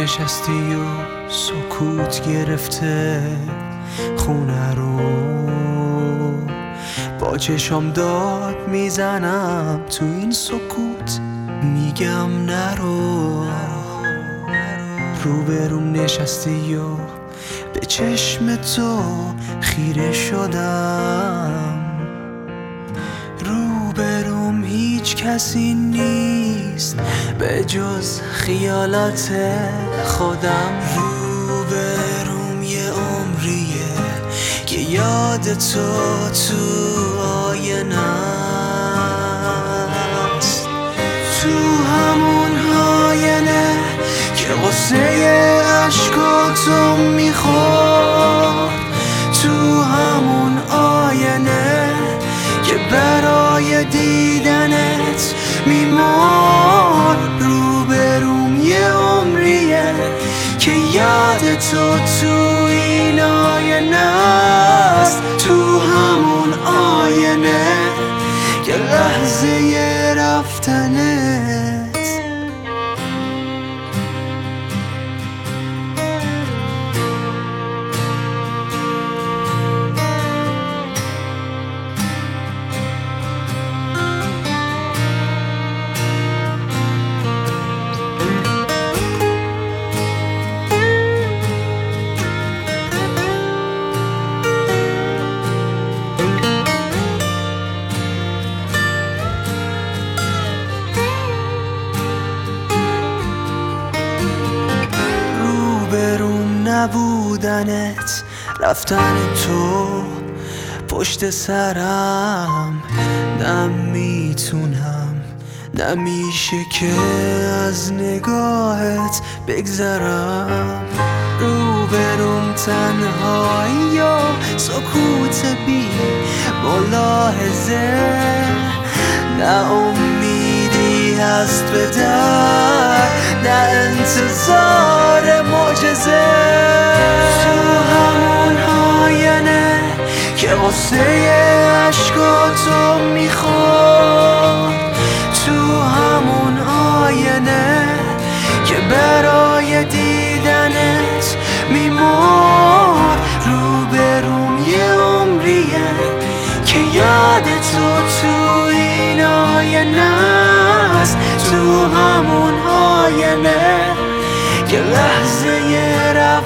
نشستی و سکوت گرفته خونه رو، با چشم داد میزنم تو این سکوت، میگم نرو. روبروم نشستی و به چشم تو خیره شدم، روبروم هیچ کسی نیست به جز خیالات خودم. روبروم یه عمریه که یاد تو آینه است، تو همون آینه که قصه عشقاتو میخورد، تو همون آینه که برای دیدنت میمرد. روبروم یه عمریه که یاد تو این آینه است، تو همون آینه که لحظه رفتنت. روبروم نبودنت، رفتن تو پشت سرم، نمیتونم نمیشه که از نگاهت بگذرم. روبروم تنهایی و سکوت بی ملاحظه، نه امیدی هست به در، نه انتظار معجزه. تو همون آینه که قصه عشقاتو میخورد، تو همون آینه که برای دیدنت میمرد. روبروم یه عمریه که یاد تو این آینه است، تو همون آینه که لحظه